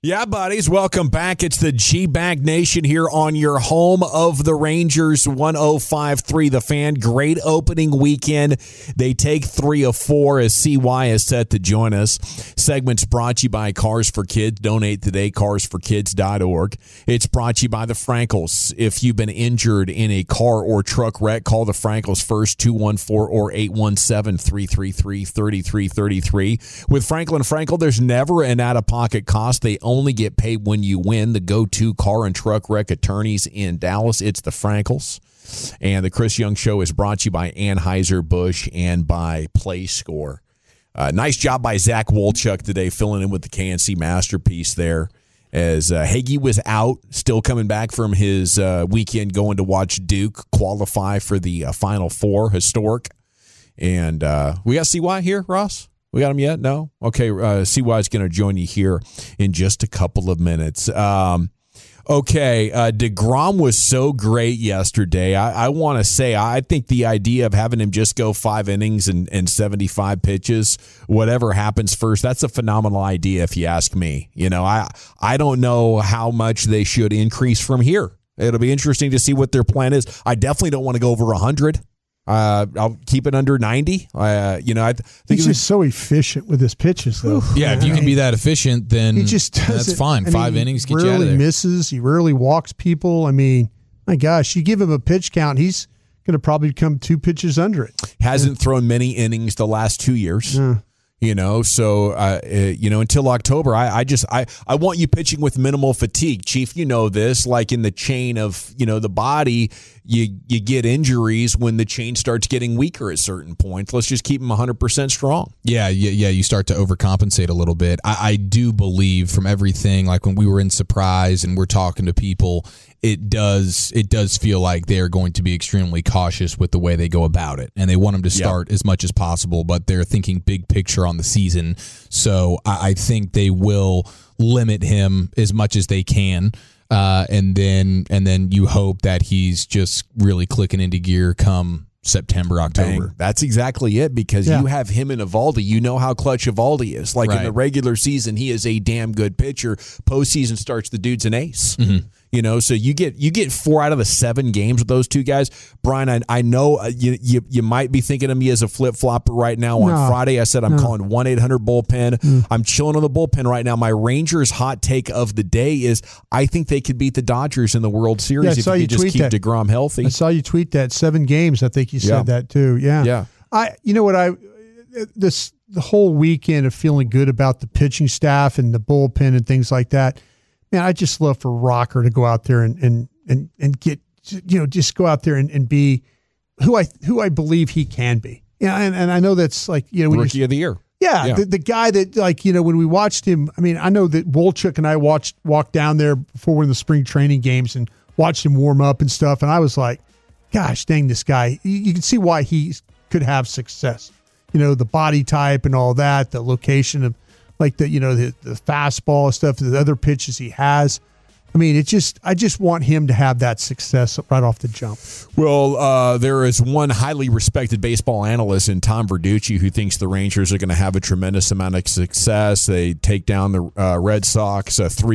Yeah, buddies, welcome back. It's the G-Bag Nation here on your home of the Rangers, 105.3 The Fan. Great opening weekend. They take 3 of 4 as CY is set to join us. Segment's brought to you by Cars for Kids. Donate today, carsforkids.org. It's brought to you by the Frankels. If you've been injured in a car or truck wreck, call the Frankels first, 214 or 817-333-3333. With Franklin Frankel, there's never an out-of-pocket cost. They only get paid when you win. The go-to car and truck wreck attorneys in Dallas, it's the Frankels. And the Chris Young Show is brought to you by Anheuser-Busch and by PlayScore. Nice job by Zach Wolchuk today, filling in with the KNC masterpiece there. As Hagee was out, still coming back from his weekend going to watch Duke qualify for the Final Four, historic. And we got CY here, Ross? We got him yet? No? Okay, CY is going to join you here in just a couple of minutes. DeGrom was so great yesterday. I want to say, I think the idea of having him just go 5 innings and 75 pitches, whatever happens first, that's a phenomenal idea if you ask me. You know, I don't know how much they should increase from here. It'll be interesting to see what their plan is. I definitely don't want to go over 100. I'll keep it under 90. I think he's just so efficient with his pitches, though. Yeah, if you can be that efficient, then he just that's fine. 5 innings, get you out of there. He rarely misses. He rarely walks people. I mean, my gosh, you give him a pitch count, he's going to probably come 2 pitches under it. Hasn't thrown many innings the last 2 years. Yeah. You know, so, until October, I want you pitching with minimal fatigue. Chief, you know this, like in the chain of, the body, you get injuries when the chain starts getting weaker at certain points. Let's just keep them 100% strong. Yeah, you start to overcompensate a little bit. I do believe from everything, like when we were in Surprise and we're talking to people, it does feel like they're going to be extremely cautious with the way they go about it. And they want him to start as much as possible, but they're thinking big picture on the season. So I think they will limit him as much as they can. And then you hope that he's just really clicking into gear come September, October. Bang. That's exactly it, because you have him and Eovaldi. You know how clutch Eovaldi is. Like in the regular season, he is a damn good pitcher. Postseason starts, the dude's an ace. Mm-hmm. So you get 4 out of the 7 games with those two guys. Brian, I know you might be thinking of me as a flip-flopper right now. On Friday, I said I'm calling 1-800-BULLPEN. I'm chilling on the bullpen right now. My Rangers hot take of the day is I think they could beat the Dodgers in the World Series if you just keep DeGrom healthy. I saw you tweet that 7 games. I think you said that too. Yeah. The whole weekend of feeling good about the pitching staff and the bullpen and things like that. Man, I just love for Rocker to go out there and get, just go out there and be who I believe he can be. Yeah, and I know that's like, Rookie of the Year. Yeah. The guy that, when we watched him, I mean, I know that Wolchuk and I walked down there before one of the spring training games and watched him warm up and stuff. And I was like, gosh, dang, this guy, you can see why he could have success. The body type and all that, the location of, like the fastball stuff, the other pitches he has. I mean, I just want him to have that success right off the jump. Well, there is one highly respected baseball analyst in Tom Verducci who thinks the Rangers are going to have a tremendous amount of success. They take down the Red Sox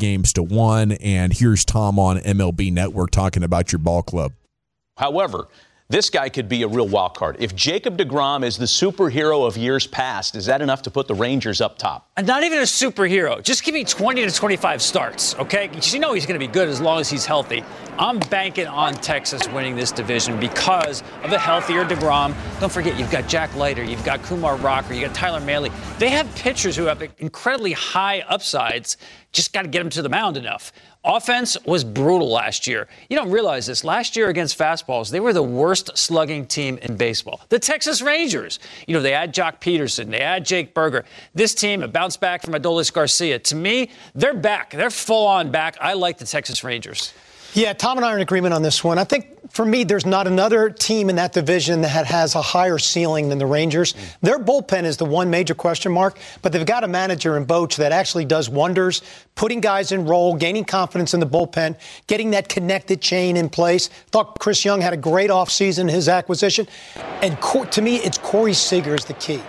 3-1, and here's Tom on MLB Network talking about your ball club. However, this guy could be a real wild card. If Jacob deGrom is the superhero of years past, is that enough to put the Rangers up top? And not even a superhero. Just give me 20 to 25 starts, okay? Because he's going to be good as long as he's healthy. I'm banking on Texas winning this division because of a healthier DeGrom. Don't forget, you've got Jack Leiter, you've got Kumar Rocker, you got Tyler Mahle. They have pitchers who have incredibly high upsides. Just got to get them to the mound enough. Offense was brutal last year. You don't realize this. Last year against fastballs, they were the worst slugging team in baseball. The Texas Rangers. They had Jock Peterson. They had Jake Berger. This team, a bounce back from Adolis Garcia. To me, they're back. They're full on back. I like the Texas Rangers. Yeah, Tom and I are in agreement on this one. I think, for me, there's not another team in that division that has a higher ceiling than the Rangers. Their bullpen is the one major question mark, but they've got a manager in Boch that actually does wonders, putting guys in role, gaining confidence in the bullpen, getting that connected chain in place. Thought Chris Young had a great offseason, his acquisition. And to me, it's Corey Seager is the key.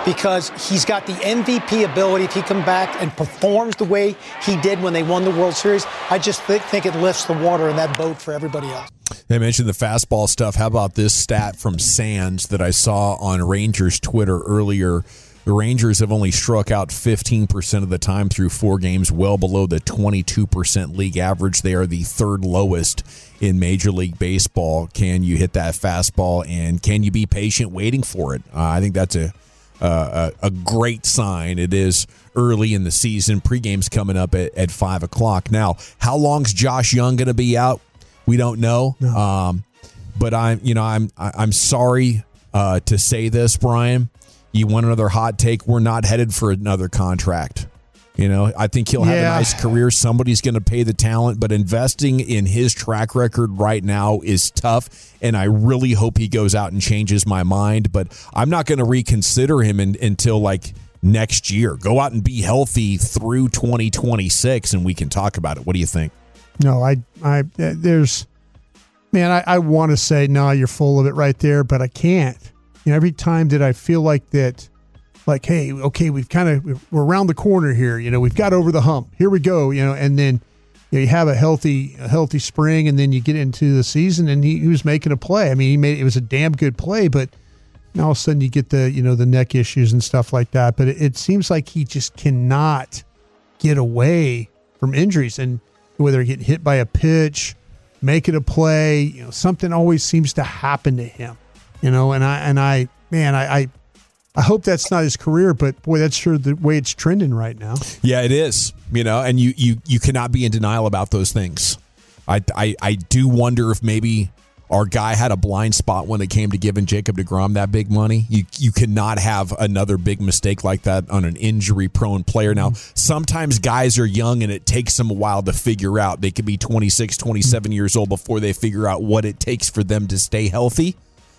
because he's got the MVP ability. If he comes back and performs the way he did when they won the World Series, I just think it lifts the water in that boat for everybody else. They mentioned the fastball stuff. How about this stat from Sands that I saw on Rangers Twitter earlier? The Rangers have only struck out 15% of the time through 4 games, well below the 22% league average. They are the 3rd lowest in Major League Baseball. Can you hit that fastball, and can you be patient waiting for it? I think that's a great sign. It is early in the season. Pregame's coming up at 5 o'clock. Now, how long's Josh Young going to be out? We don't know. No. But I'm sorry to say this, Brian. You want another hot take? We're not headed for another contract. I think he'll have a nice career. Somebody's going to pay the talent, but investing in his track record right now is tough, and I really hope he goes out and changes my mind, but I'm not going to reconsider him until like next year. Go out and be healthy through 2026, and we can talk about it. What do you think? No, I want to say, no, you're full of it right there, but I can't. Every time that I feel like that, like, hey, okay, we're around the corner here. We've got over the hump. Here we go. And then you have a healthy spring, and then you get into the season, and he was making a play. I mean, it was a damn good play, but all of a sudden you get the the neck issues and stuff like that. But it seems like he just cannot get away from injuries, and whether he get hit by a pitch, making a play, something always seems to happen to him. I hope that's not his career, but boy, that's sure the way it's trending right now. Yeah, it is. And you cannot be in denial about those things. I do wonder if maybe our guy had a blind spot when it came to giving Jacob deGrom that big money. You cannot have another big mistake like that on an injury-prone player. Now, sometimes guys are young, and it takes them a while to figure out. They could be 26, 27 years old before they figure out what it takes for them to stay healthy.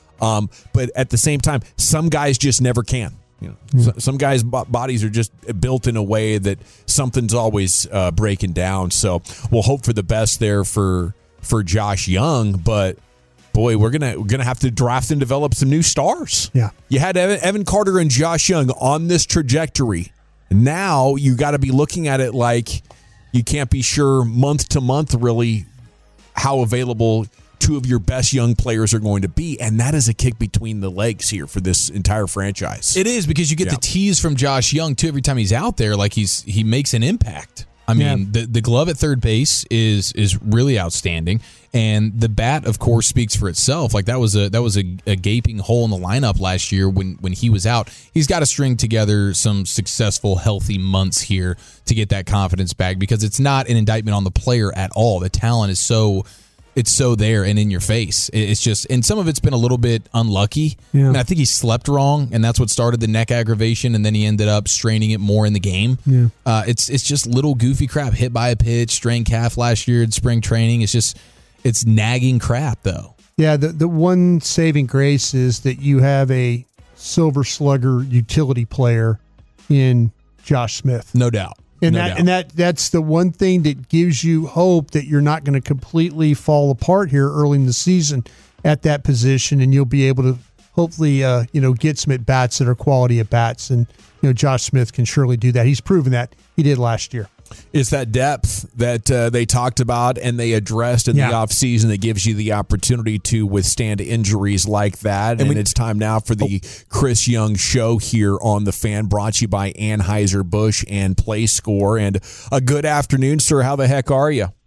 But at the same time, some guys just never can. Some guys' bodies are just built in a way that something's always breaking down. So we'll hope for the best there for Josh Young. But boy, we're gonna have to draft and develop some new stars. Yeah, you had Evan Carter and Josh Young on this trajectory. Now you got to be looking at it like you can't be sure month to month really how available 2 of your best young players are going to be, and that is a kick between the legs here for this entire franchise. It is, because you get the tease from Josh Young too every time he's out there, like he makes an impact. I mean, the glove at third base is really outstanding, and the bat, of course, speaks for itself. Like that was a gaping hole in the lineup last year when he was out. He's got to string together some successful, healthy months here to get that confidence back, because it's not an indictment on the player at all. The talent is so there and in your face. It's just, and some of it's been a little bit unlucky. Yeah. I mean, I think he slept wrong, and that's what started the neck aggravation, and then he ended up straining it more in the game. Yeah. It's just little goofy crap. Hit by a pitch, strained calf last year in spring training. It's nagging crap, though. Yeah, the one saving grace is that you have a silver slugger utility player in Josh Smith. No doubt. And that's the one thing that gives you hope that you're not going to completely fall apart here early in the season at that position, and you'll be able to hopefully get some at bats that are quality at bats. And Josh Smith can surely do that. He's proven that he did last year. It's that depth that they talked about and they addressed in the offseason that gives you the opportunity to withstand injuries like that. And it's time now for the Chris Young Show here on The Fan, brought to you by Anheuser-Busch and PlayScore. And a good afternoon, sir. How the heck are you?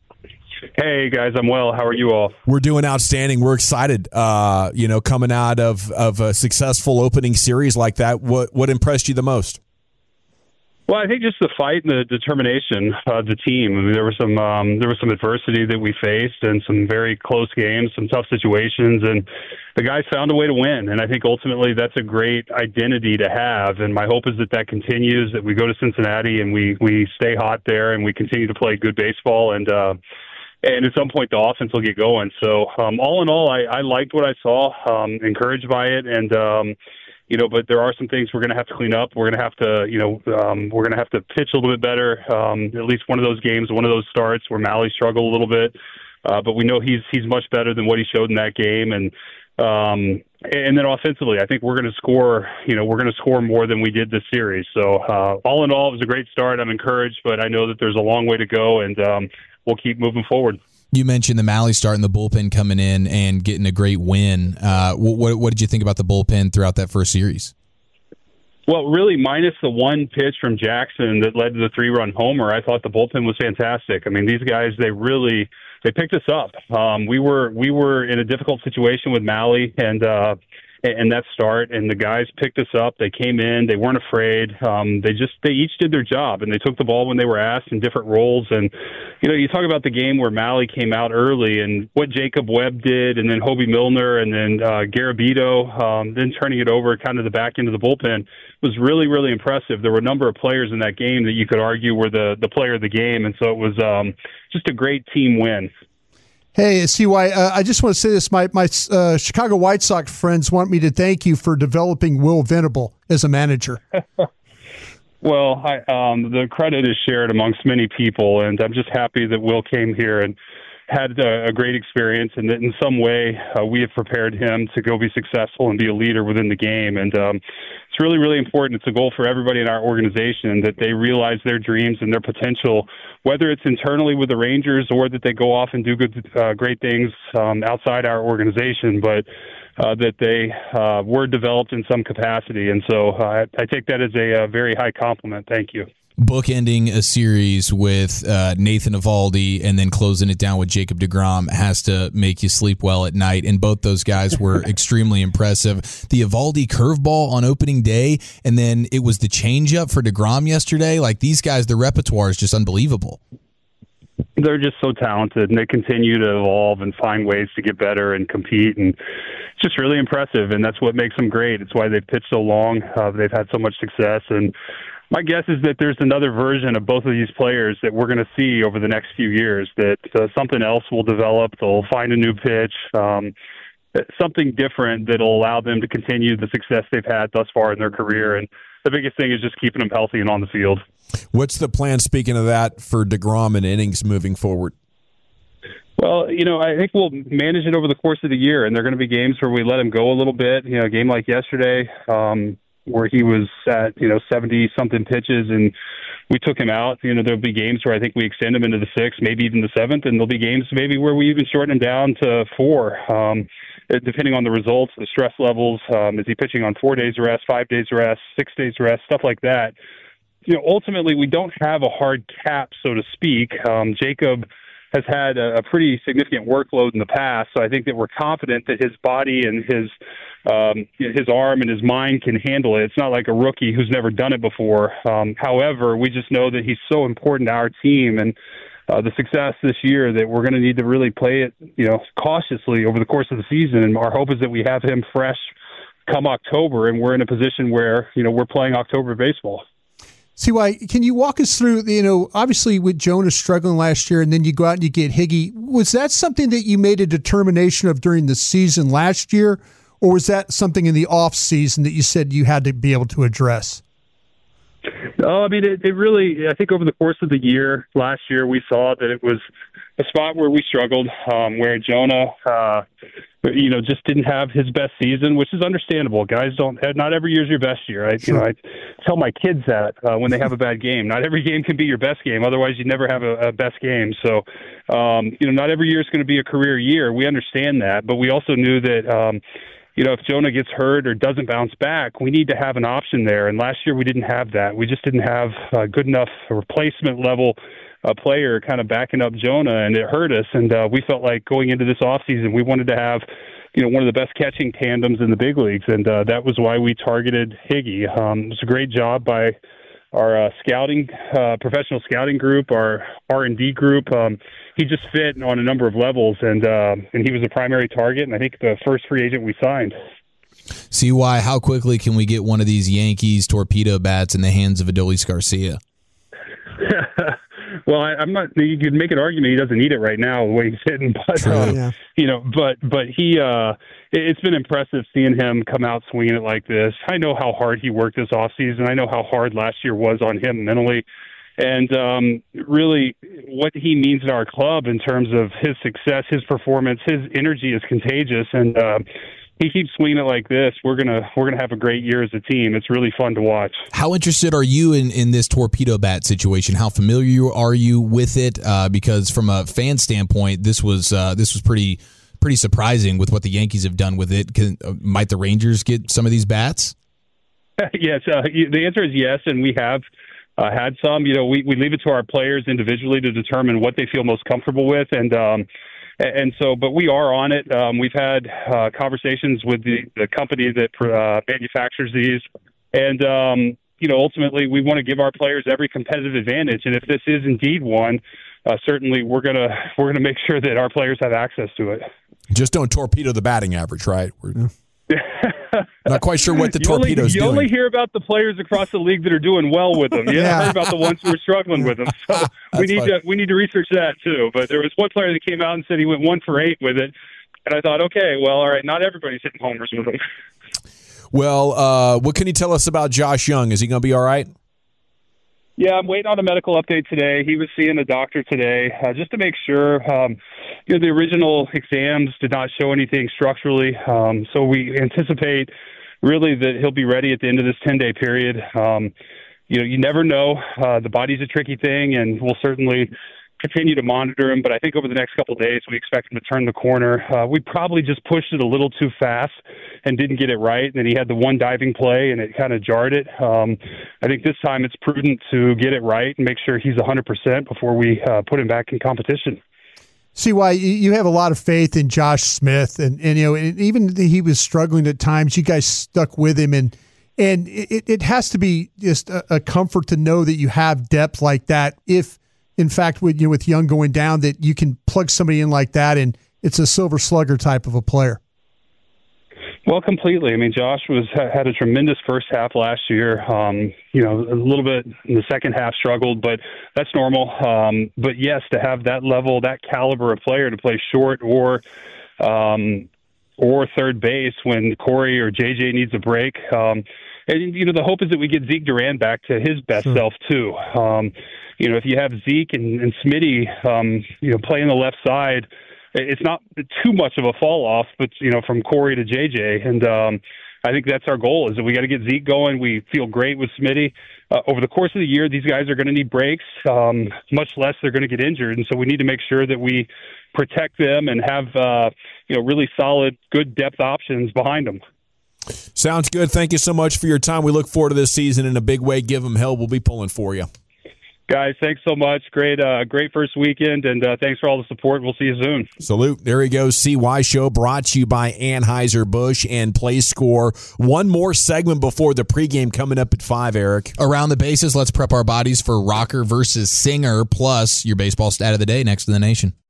Hey, guys. I'm well. How are you all? We're doing outstanding. We're excited, coming out of a successful opening series like that. What impressed you the most? Well, I think just the fight and the determination of the team. I mean, there was some adversity that we faced, and some very close games, some tough situations, and the guys found a way to win. And I think ultimately that's a great identity to have. And my hope is that continues, that we go to Cincinnati and we stay hot there, and we continue to play good baseball, and at some point the offense will get going. So all in all, I liked what I saw, encouraged by it, and but there are some things we're going to have to clean up. We're going to have to, pitch a little bit better. At least one of those games, one of those starts where Mahle struggled a little bit. But we know he's much better than what he showed in that game. And And then offensively, I think we're going to score. We're going to score more than we did this series. So all in all, it was a great start. I'm encouraged, but I know that there's a long way to go, and we'll keep moving forward. You mentioned the Mahle starting the bullpen coming in and getting a great win. What did you think about the bullpen throughout that first series? Well, really, minus the one pitch from Jackson that led to the 3-run homer, I thought the bullpen was fantastic. I mean, these guys, they picked us up. We were in a difficult situation with Mahle and that start, and the guys picked us up. They came in, they weren't afraid. They each did their job, and they took the ball when they were asked in different roles. And you talk about the game where Mahle came out early and what Jacob Webb did, and then Hobie Milner, and then Garabito, then turning it over kind of the back end of the bullpen was really, really impressive. There were a number of players in that game that you could argue were the player of the game, and so it was just a great team win. Hey, CY, I just want to say this. My Chicago White Sox friends want me to thank you for developing Will Venable as a manager. Well, the credit is shared amongst many people, and I'm just happy that Will came here and had a great experience, and that in some way we have prepared him to go be successful and be a leader within the game. And it's really, really important. It's a goal for everybody in our organization that they realize their dreams and their potential, whether it's internally with the Rangers or that they go off and do great things outside our organization, but that they were developed in some capacity. And so I take that as a very high compliment. Thank you. Bookending a series with Nathan Eovaldi and then closing it down with Jacob deGrom has to make you sleep well at night, and both those guys were extremely impressive. The Eovaldi curveball on opening day, and then it was the changeup for deGrom yesterday. Like, these guys, the repertoire is just unbelievable. They're just so talented, and they continue to evolve and find ways to get better and compete, and it's just really impressive, and that's what makes them great. It's why they've pitched so long. They've had so much success, and my guess is that there's another version of both of these players that we're going to see over the next few years, that something else will develop. They'll find a new pitch, something different that will allow them to continue the success they've had thus far in their career. And the biggest thing is just keeping them healthy and on the field. What's the plan, speaking of that, for deGrom and innings moving forward? Well, I think we'll manage it over the course of the year, and there are going to be games where we let him go a little bit. A game like yesterday, where he was at 70-something pitches and we took him out. There'll be games where I think we extend him into the 6th, maybe even the 7th, and there'll be games maybe where we even shorten him down to 4, depending on the results, the stress levels. Is he pitching on 4 days rest, 5 days rest, 6 days rest, stuff like that. Ultimately, we don't have a hard cap, so to speak. Jacob has had a pretty significant workload in the past, so I think that we're confident that his body and his arm and his mind can handle it. It's not like a rookie who's never done it before. However, we just know that he's so important to our team and the success this year that we're going to need to really play it, cautiously over the course of the season. And our hope is that we have him fresh come October, and we're in a position where, we're playing October baseball. CY, can you walk us through, obviously with Jonah struggling last year and then you go out and you get Higgy. Was that something that you made a determination of during the season last year, or was that something in the off season that you said you had to be able to address? No, I mean, it really, I think over the course of the year, last year, we saw that it was a spot where we struggled, where Jonah, just didn't have his best season, which is understandable. Guys not every year's your best year. I tell my kids that when they have a bad game. Not every game can be your best game. Otherwise, you never have a best game. So, not every year is going to be a career year. We understand that, but we also knew that, if Jonah gets hurt or doesn't bounce back, we need to have an option there. And last year we didn't have that. We just didn't have a good enough replacement level player kind of backing up Jonah, and it hurt us. And we felt like going into this offseason, we wanted to have, one of the best catching tandems in the big leagues. And that was why we targeted Higgy. It was a great job by our scouting, professional scouting group, our R&D group. He just fit on a number of levels, and he was a primary target, and I think the first free agent we signed. CY, how quickly can we get one of these Yankees torpedo bats in the hands of Adolis Garcia? Well, I'm not. You could make an argument he doesn't need it right now the way he's hitting, but but he. It's been impressive seeing him come out swinging it like this. I know how hard he worked this offseason. I know how hard last year was on him mentally, and really what he means to our club in terms of his success, his performance, his energy is contagious, and he keeps swinging it like this, we're gonna have a great year as a team. It's really fun to watch. How interested are you in this torpedo bat situation? How familiar are you with it? Because from a fan standpoint, this was pretty surprising with what the Yankees have done with it. Might the Rangers get some of these bats? Yes, the answer is yes, and we have had some. You know, we leave it to our players individually to determine what they feel most comfortable with, and so, but we are on it. We've had conversations with the company that manufactures these, and you know, ultimately, we want to give our players every competitive advantage. And if this is indeed one, certainly we're gonna make sure that our players have access to it. Just don't torpedo the batting average, right? We're not quite sure what the torpedo's doing. You only hear about the players across the league that are doing well with them. You haven't heard about the ones who are struggling with them. So we need to research that too. But there was one player that came out and said he went 1 for 8 with it, and I thought, okay, well, all right, not everybody's hitting homers with them. Well, what can you tell us about Josh Young? Is he going to be all right? Yeah, I'm waiting on a medical update today. He was seeing a doctor today just to make sure. You know, the original exams did not show anything structurally, so we anticipate really that he'll be ready at the end of this 10-day period. You know, you never know. The body's a tricky thing, and we'll certainly continue to monitor him. But I think over the next couple of days, we expect him to turn the corner. We probably just pushed it a little too fast and didn't get it right. And then he had the one diving play, and it kind of jarred it. I think this time it's prudent to get it right and make sure he's 100% before we put him back in competition. See why you have a lot of faith in Josh Smith, and you know, and even he was struggling at times. You guys stuck with him, and it has to be just a comfort to know that you have depth like that. If in fact, with Young going down, that you can plug somebody in like that, and it's a silver slugger type of a player. Well, completely. I mean, Josh had a tremendous first half last year. You know, a little bit in the second half struggled, but that's normal. But yes, to have that level, that caliber of player to play short or third base when Corey or JJ needs a break. And, you know, the hope is that we get Zeke Duran back to his best self, too. You know, if you have Zeke and Smitty, you know, playing the left side, it's not too much of a fall off, but, you know, from Corey to JJ. And I think that's our goal, is that we got to get Zeke going. We feel great with Smitty. Over the course of the year, these guys are going to need breaks, much less they're going to get injured. And so we need to make sure that we protect them and have, you know, really solid, good depth options behind them. Sounds good. Thank you so much for your time. We look forward to this season in a big way. Give them hell. We'll be pulling for you. Guys, thanks so much. Great first weekend, and thanks for all the support. We'll see you soon. Salute. There he goes. CY Show brought to you by Anheuser-Busch and PlayScore. One more segment before the pregame coming up at 5, Eric. Around the bases, let's prep our bodies for rocker versus singer, plus your baseball stat of the day next to the nation.